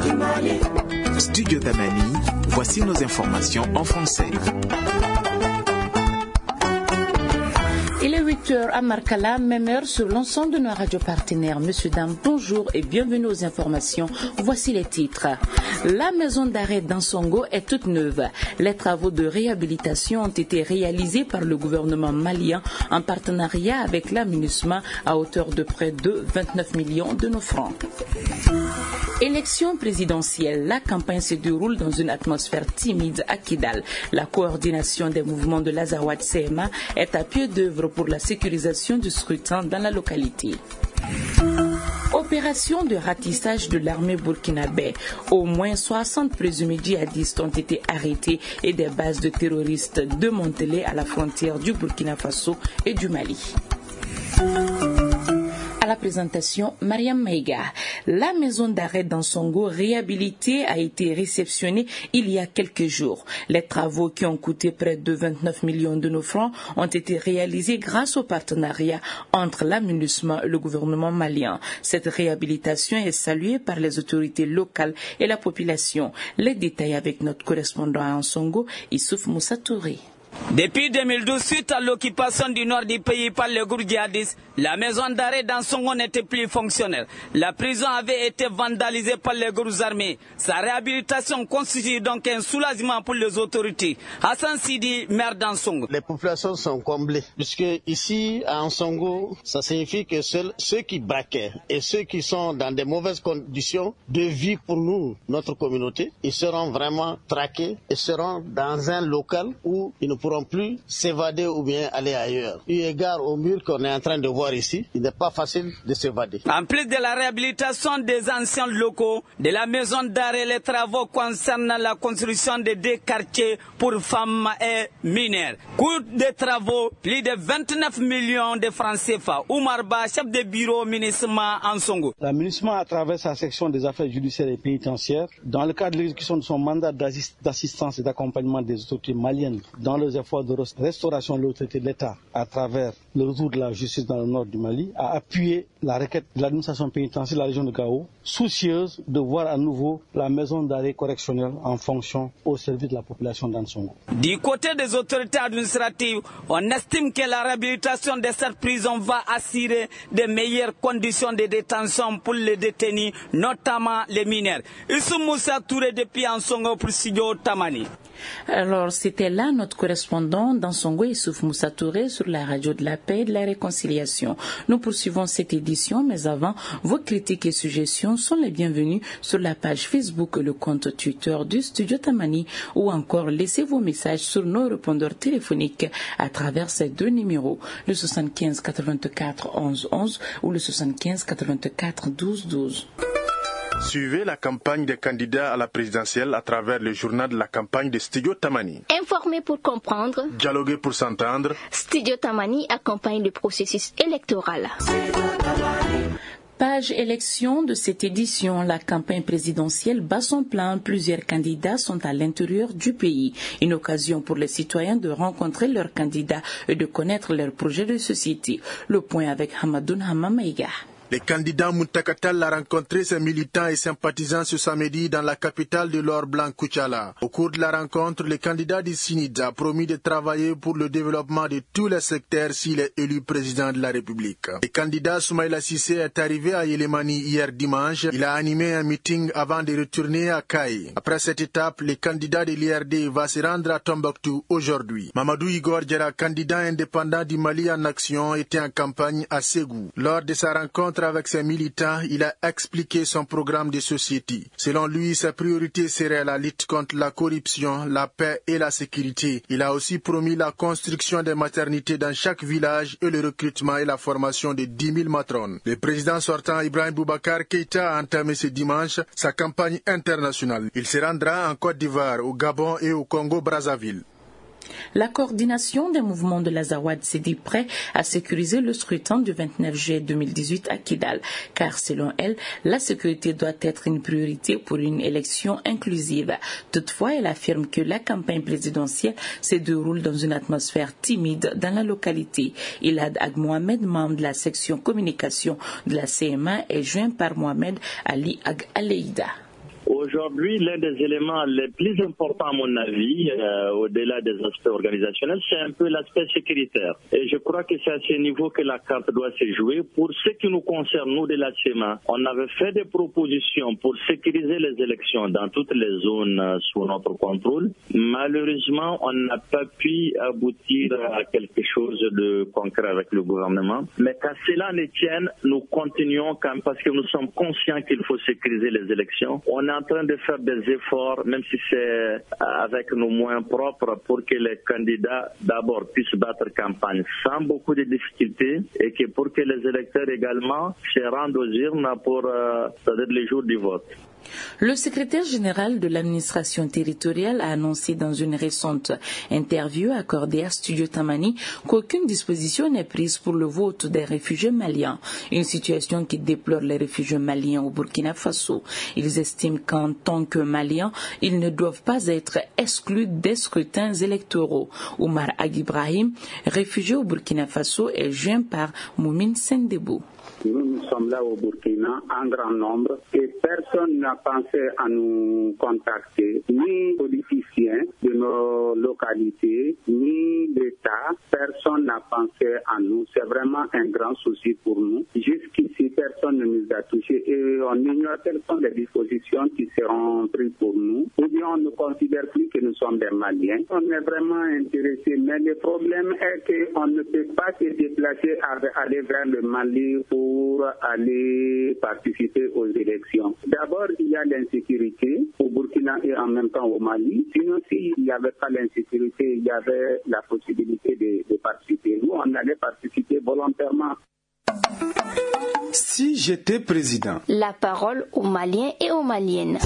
Studio Tamani, voici nos informations en français. Il est 8h à Markala, même heure sur l'ensemble de nos radios partenaires. Monsieur, dame, bonjour et bienvenue aux informations. Voici les titres. La maison d'arrêt d'Ansongo est toute neuve. Les travaux de réhabilitation ont été réalisés par le gouvernement malien en partenariat avec la MINUSMA à hauteur de près de 29 millions de nos francs. Élection présidentielle. La campagne se déroule dans une atmosphère timide à Kidal. La coordination des mouvements de l'Azawad CMA est à pied d'œuvre pour la sécurisation du scrutin dans la localité. Opération de ratissage de l'armée burkinabé. Au moins 60 présumés djihadistes ont été arrêtés et des bases de terroristes démantelées à la frontière du Burkina Faso et du Mali. À la présentation, Mariam Maïga. La maison d'arrêt d'Ansongo réhabilitée a été réceptionnée il y a quelques jours. Les travaux qui ont coûté près de 29 millions de nos francs ont été réalisés grâce au partenariat entre la MINUSMA et le gouvernement malien. Cette réhabilitation est saluée par les autorités locales et la population. Les détails avec notre correspondant à Ansongo, Issouf Moussa Touré. Depuis 2012, suite à l'occupation du nord du pays par le groupe djihadiste, la maison d'arrêt d'Ansongo n'était plus fonctionnelle. La prison avait été vandalisée par les groupes armés. Sa réhabilitation constitue donc un soulagement pour les autorités. Hassan Sidi, maire d'Ansongo. Les populations sont comblées, puisque ici, à Ansongo, ça signifie que seuls ceux qui braquaient et ceux qui sont dans des mauvaises conditions de vie pour nous, notre communauté, ils seront vraiment traqués et seront dans un local où ils ne pourront plus s'évader ou bien aller ailleurs. Eu égard au mur qu'on est en train de voir ici, il n'est pas facile de s'évader. En plus de la réhabilitation des anciens locaux de la maison d'arrêt, les travaux concernent la construction de 2 quartiers pour femmes et mineurs. Coût des travaux, plus de 29 millions de francs CFA. Oumar Ba, chef de bureau MINUSMA Ansongo. La MINUSMA, à travers sa section des affaires judiciaires et pénitentiaires, dans le cadre de l'exécution de son mandat d'assistance et d'accompagnement des autorités maliennes dans leurs efforts de restauration de l'autorité de l'État à travers le retour de la justice dans le nord du Mali, a appuyé la requête de l'administration pénitentiaire de la région de Gao, soucieuse de voir à nouveau la maison d'arrêt correctionnelle en fonction au service de la population d'Ansongo. Du côté des autorités administratives, on estime que la réhabilitation de cette prison va assurer de meilleures conditions de détention pour les détenus, notamment les mineurs. Issou Moussa Touré depuis Ansongo pour Studio Tamani. Alors, c'était là notre correspondant d'Ansongo, Issouf Moussa Touré, sur la radio de la paix et de la réconciliation. Nous poursuivons cette édition, mais avant, vos critiques et suggestions sont les bienvenues sur la page Facebook et le compte Twitter du Studio Tamani, ou encore laissez vos messages sur nos répondeurs téléphoniques à travers ces 2 numéros, le 75 84 11 11 ou le 75 84 12 12. Suivez la campagne des candidats à la présidentielle à travers le journal de la campagne de Studio Tamani. Informer pour comprendre. Dialoguer pour s'entendre. Studio Tamani accompagne le processus électoral. Page élection de cette édition, la campagne présidentielle bat son plein. Plusieurs candidats sont à l'intérieur du pays. Une occasion pour les citoyens de rencontrer leurs candidats et de connaître leurs projets de société. Le point avec Hamadoun Hamamaïga. Le candidat Muntakatal a rencontré ses militants et sympathisants ce samedi dans la capitale de l'or blanc Kuchala. Au cours de la rencontre, le candidat du SINID a promis de travailler pour le développement de tous les secteurs s'il est élu président de la République. Le candidat Soumaïla Cissé est arrivé à Yelemani hier dimanche. Il a animé un meeting avant de retourner à Kaï. Après cette étape, le candidat de l'IRD va se rendre à Tombouctou aujourd'hui. Mamadou Igor Diarra, candidat indépendant du Mali en action, était en campagne à Ségou. Lors de sa rencontre avec ses militants, il a expliqué son programme de société. Selon lui, ses priorités seraient la lutte contre la corruption, la paix et la sécurité. Il a aussi promis la construction des maternités dans chaque village et le recrutement et la formation de 10 000 matrones. Le président sortant Ibrahim Boubacar Keïta a entamé ce dimanche sa campagne internationale. Il se rendra en Côte d'Ivoire, au Gabon et au Congo-Brazzaville. La coordination des mouvements de l'Azawad s'est dit prêt à sécuriser le scrutin du 29 juillet 2018 à Kidal, car selon elle, la sécurité doit être une priorité pour une élection inclusive. Toutefois, elle affirme que la campagne présidentielle se déroule dans une atmosphère timide dans la localité. Ilad Ag Mohamed, membre de la section communication de la CMA, est joint par Mohamed Ali Ag Aleïda. Aujourd'hui, l'un des éléments les plus importants à mon avis, au-delà des aspects organisationnels, c'est un peu l'aspect sécuritaire. Et je crois que c'est à ce niveau que la carte doit se jouer. Pour ce qui nous concerne, nous de la CEMA, on avait fait des propositions pour sécuriser les élections dans toutes les zones sous notre contrôle. Malheureusement, on n'a pas pu aboutir à quelque chose de concret avec le gouvernement. Mais qu'à cela ne tienne, nous continuons quand même parce que nous sommes conscients qu'il faut sécuriser les élections. On est en train de faire des efforts, même si c'est avec nos moyens propres, pour que les candidats d'abord puissent battre campagne sans beaucoup de difficultés et que pour que les électeurs également se rendent aux urnes pour c'est-à-dire les jours du vote. Le secrétaire général de l'administration territoriale a annoncé dans une récente interview accordée à Studio Tamani qu'aucune disposition n'est prise pour le vote des réfugiés maliens, une situation qui déplore les réfugiés maliens au Burkina Faso. Ils estiment qu'en tant que Maliens, ils ne doivent pas être exclus des scrutins électoraux. Oumar Agibrahim, réfugié au Burkina Faso, est joint par Moumine Sendebou. Nous sommes là au Burkina en grand nombre et personne n'a pensé à nous contacter, ni politiciens de nos localités, ni l'État. Personne n'a pensé à nous. C'est vraiment un grand souci pour nous. Jusqu'ici, personne ne nous a touchés et on ignore quelles sont les dispositions qui seront prises pour nous. Ou bien on ne considère plus que nous sommes des Maliens. On est vraiment intéressés, mais le problème est qu'on ne peut pas se déplacer aller vers le Mali pour aller participer aux élections. D'abord, il y a l'insécurité au Burkina et en même temps au Mali. Sinon, s'il n'y avait pas l'insécurité, il y avait la possibilité de participer. Nous, on allait participer volontairement. Si j'étais président. La parole aux Maliens et aux Maliennes.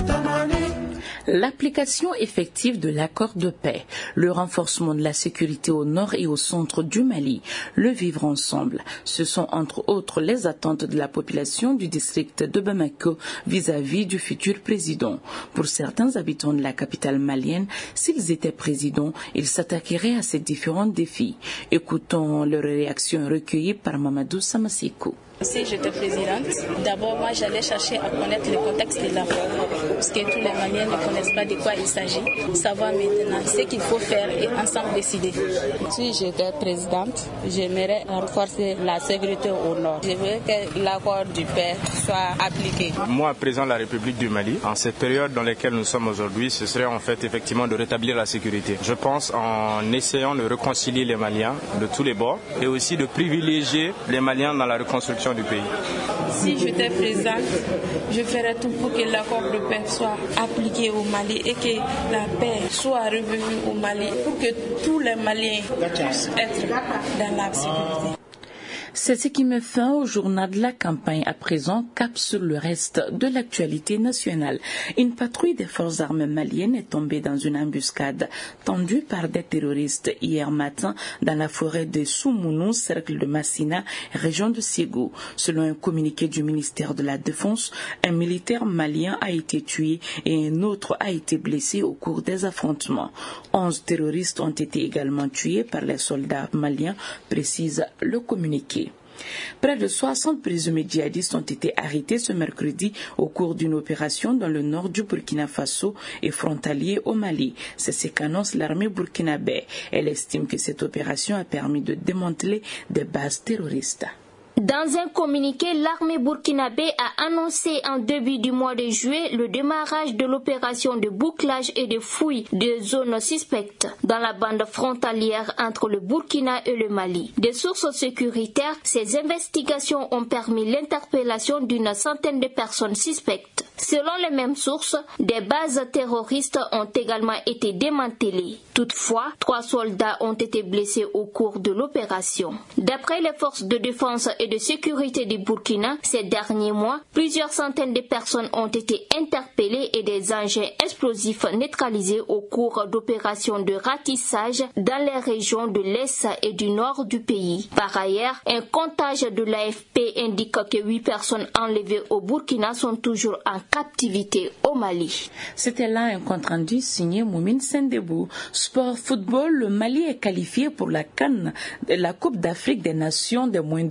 L'application effective de l'accord de paix, le renforcement de la sécurité au nord et au centre du Mali, le vivre ensemble, ce sont entre autres les attentes de la population du district de Bamako vis-à-vis du futur président. Pour certains habitants de la capitale malienne, s'ils étaient présidents, ils s'attaqueraient à ces différents défis. Écoutons leurs réactions recueillies par Mamadou Samassiko. Si j'étais présidente, d'abord moi j'allais chercher à connaître le contexte de l'accord, parce que tous les Maliens ne connaissent pas de quoi il s'agit, savoir maintenant ce qu'il faut faire et ensemble décider. Si j'étais présidente, j'aimerais renforcer la sécurité au nord. Je veux que l'accord du paix soit appliqué. Moi, président de la République du Mali, en cette période dans laquelle nous sommes aujourd'hui, ce serait en fait effectivement de rétablir la sécurité. Je pense en essayant de réconcilier les Maliens de tous les bords et aussi de privilégier les Maliens dans la reconstruction du pays. Si j'étais présidente, je ferais tout pour que l'accord de paix soit appliqué au Mali et que la paix soit revenue au Mali pour que tous les Maliens puissent être dans la sécurité. C'est ce qui met fin au journal de la campagne. À présent, cap sur le reste de l'actualité nationale. Une patrouille des forces armées maliennes est tombée dans une embuscade tendue par des terroristes hier matin dans la forêt de Soumounou, cercle de Massina, région de Ségou. Selon un communiqué du ministère de la Défense, un militaire malien a été tué et un autre a été blessé au cours des affrontements. 11 terroristes ont été également tués par les soldats maliens, précise le communiqué. Près de 60 présumés djihadistes ont été arrêtés ce mercredi au cours d'une opération dans le nord du Burkina Faso et frontalier au Mali. C'est ce qu'annonce l'armée burkinabé. Elle estime que cette opération a permis de démanteler des bases terroristes. Dans un communiqué, l'armée burkinabé a annoncé en début du mois de juillet le démarrage de l'opération de bouclage et de fouille de zones suspectes dans la bande frontalière entre le Burkina et le Mali. Des sources sécuritaires, ces investigations ont permis l'interpellation d'une centaine de personnes suspectes. Selon les mêmes sources, des bases terroristes ont également été démantelées. Toutefois, 3 soldats ont été blessés au cours de l'opération. D'après les forces de défense et de sécurité du Burkina, ces derniers mois, plusieurs centaines de personnes ont été interpellées et des engins explosifs neutralisés au cours d'opérations de ratissage dans les régions de l'Est et du Nord du pays. Par ailleurs, un comptage de l'AFP indique que 8 personnes enlevées au Burkina sont toujours en captivité au Mali. C'était là un compte-rendu signé Moumine Sendebou. Sport football, le Mali est qualifié pour la CAN, la Coupe d'Afrique des Nations des moins de 20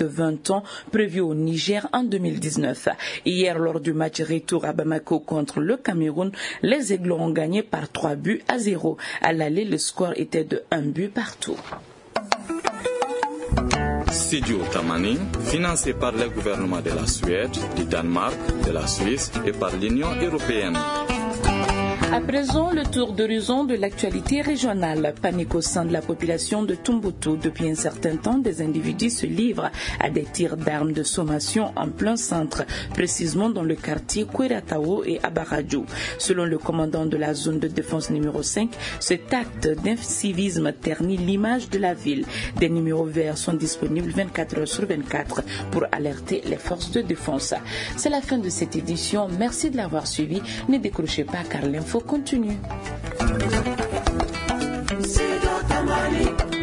marathon prévu au Niger en 2019. Hier, lors du match retour à Bamako contre le Cameroun, les Aiglons ont gagné par 3-0. À l'aller, le score était de 1 but partout. Studio Tamani, financé par le gouvernement de la Suède, du Danemark, de la Suisse et par l'Union européenne. À présent, le tour d'horizon de l'actualité régionale. Panique au sein de la population de Tombouctou. Depuis un certain temps, des individus se livrent à des tirs d'armes de sommation en plein centre, précisément dans le quartier Kouératao et Abaradjou. Selon le commandant de la zone de défense numéro 5, cet acte d'incivisme ternit l'image de la ville. Des numéros verts sont disponibles 24 heures sur 24 pour alerter les forces de défense. C'est la fin de cette édition. Merci de l'avoir suivi. Ne décrochez pas car l'info continue.